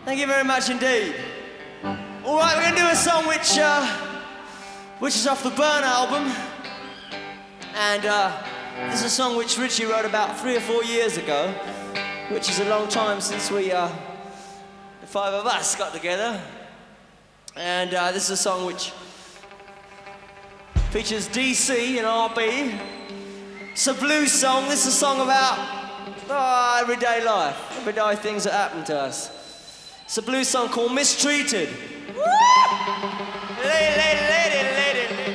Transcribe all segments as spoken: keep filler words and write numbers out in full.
Thank you very much indeed. All right, we're going to do a song which, uh, which is off the Burn album. And uh, this is a song which Richie wrote about three or four years ago, which is a long time since we, uh, the five of us got together. And uh, this is a song which features D C and R B. It's a blues song. This is a song about oh, everyday life, everyday things that happen to us. It's a blues song called Mistreated. Woo! Lady, lady, lady, lady, lady.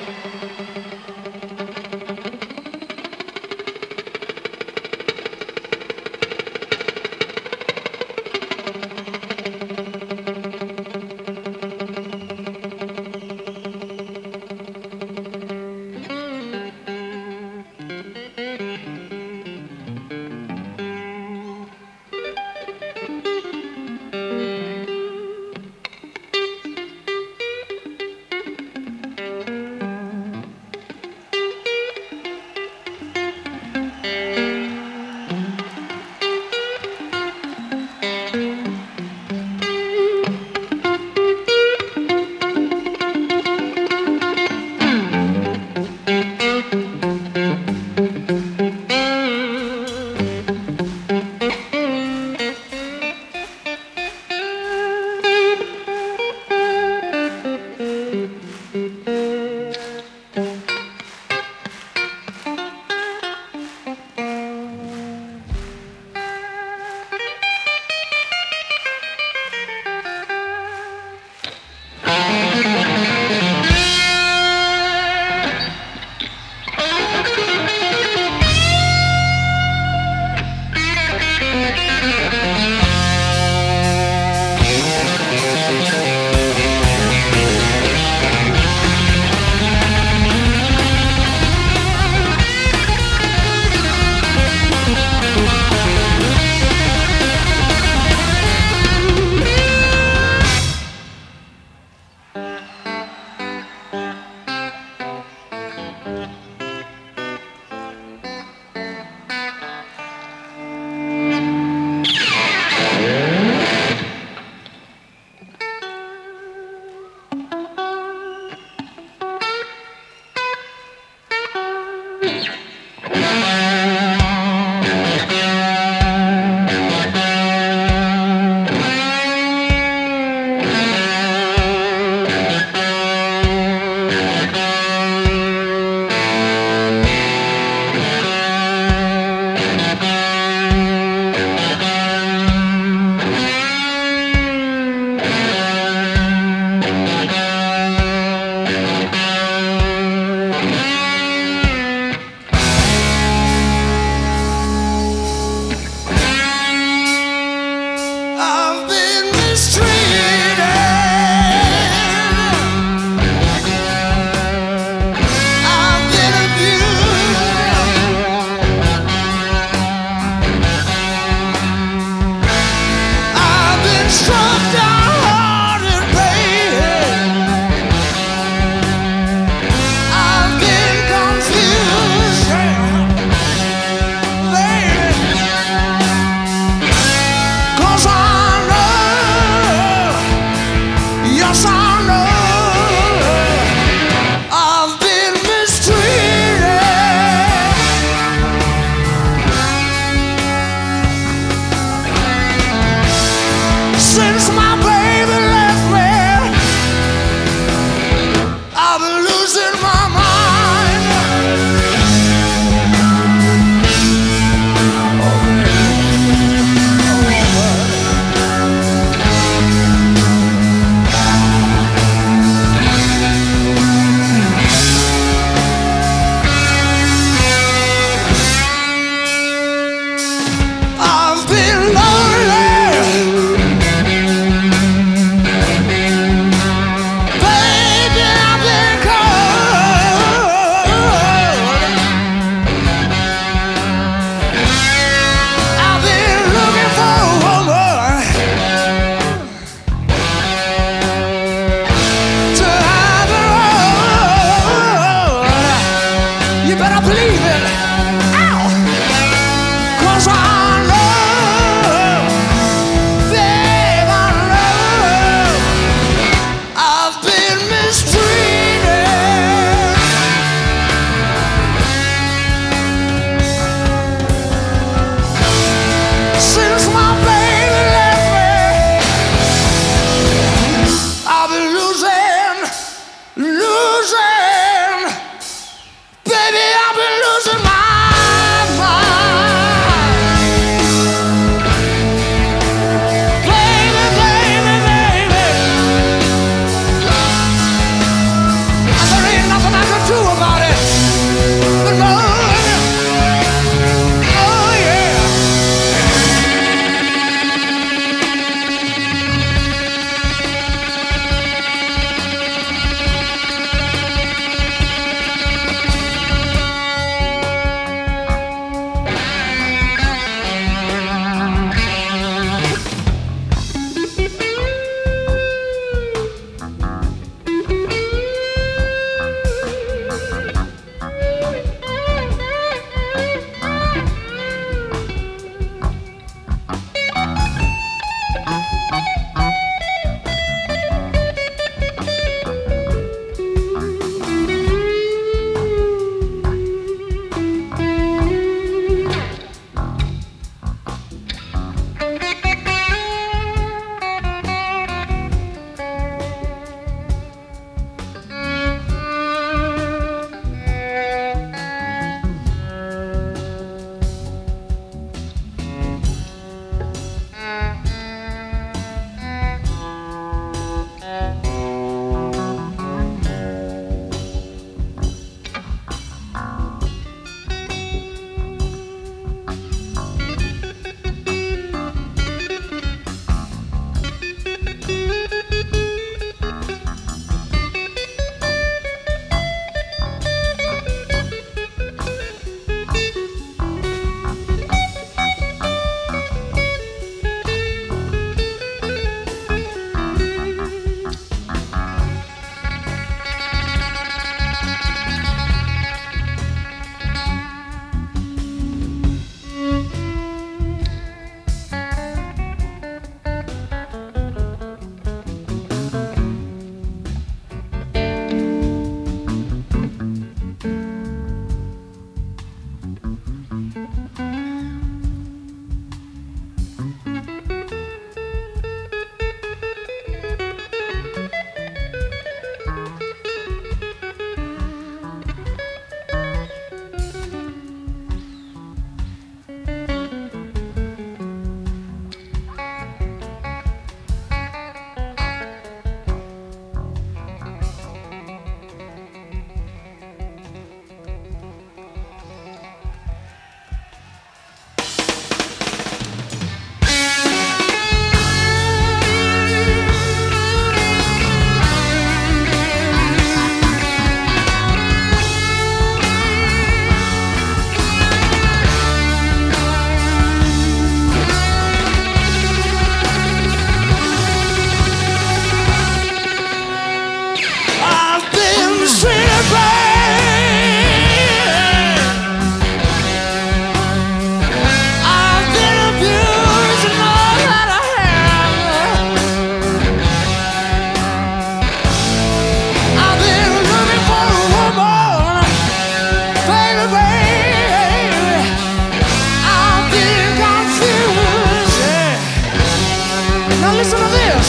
this.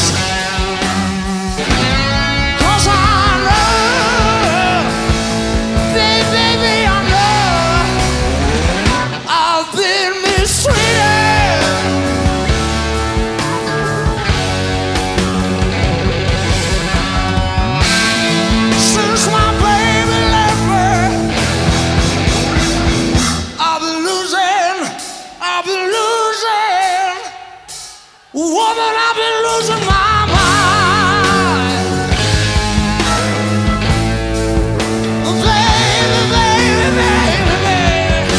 'Cause I know, baby, baby, I know I've been mistreated. Since my baby left me, I've been losing, I've been losing. Woman, I've been losing my mind. Baby, baby, baby, baby.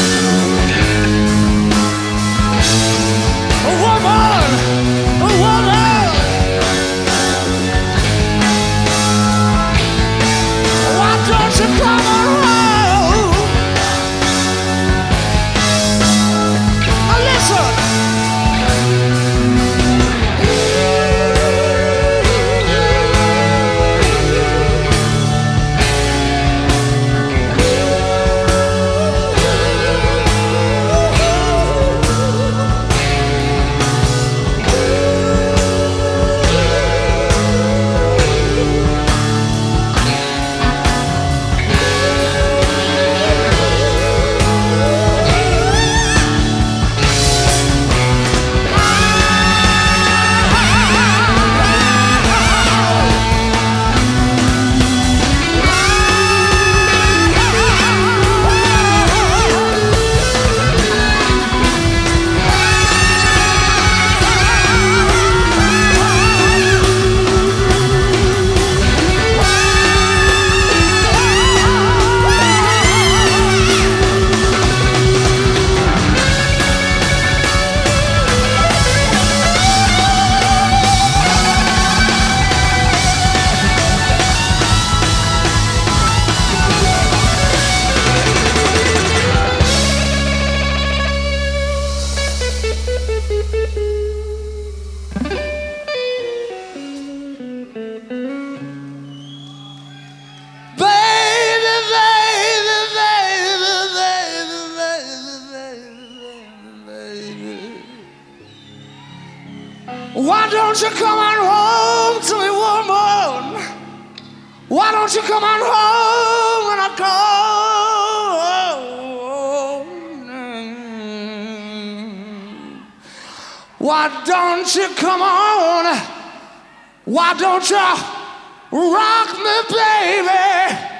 A woman, a woman. Why don't you come around? Listen. Why don't you come on home to me, woman? Why don't you come on home when I call? Why don't you come on? Why don't you rock me, baby?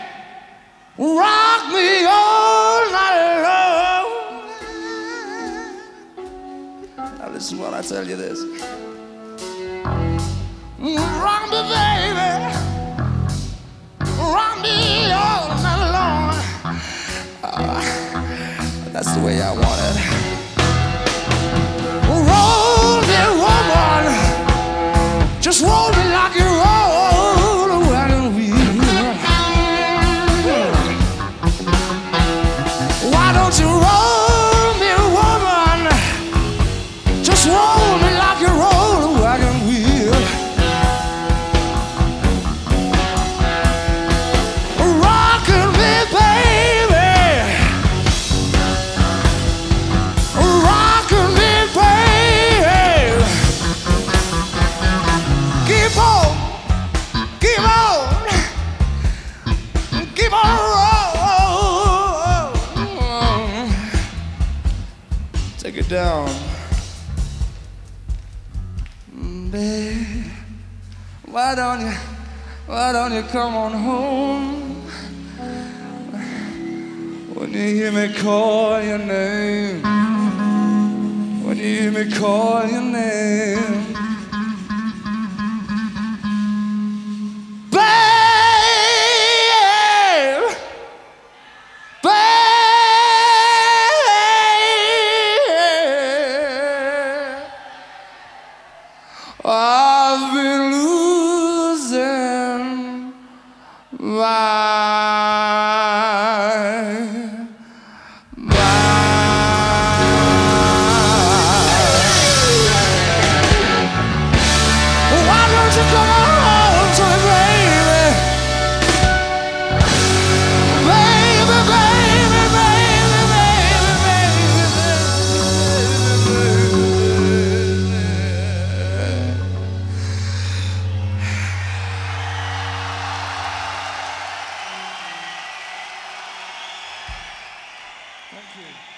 Rock me all night long. Now listen while I tell you this. Rock me, baby. Rock me all night long. Uh, that's the way I want it. Roll me, woman. Just roll me like you roll a wagon wheel. Why don't you roll me, woman? Just roll me like you roll a wagon wheel. Rockin' me, baby. Rockin' me, baby. Keep on, keep on, keep on rolling. Take it down. Babe, why don't you, why don't you come on home? When you hear me call your name, when you hear me call your name. Babe, babe, I've been losing my Why don't you come on home to me, baby? Baby, baby, baby, baby, baby, baby. Thank you.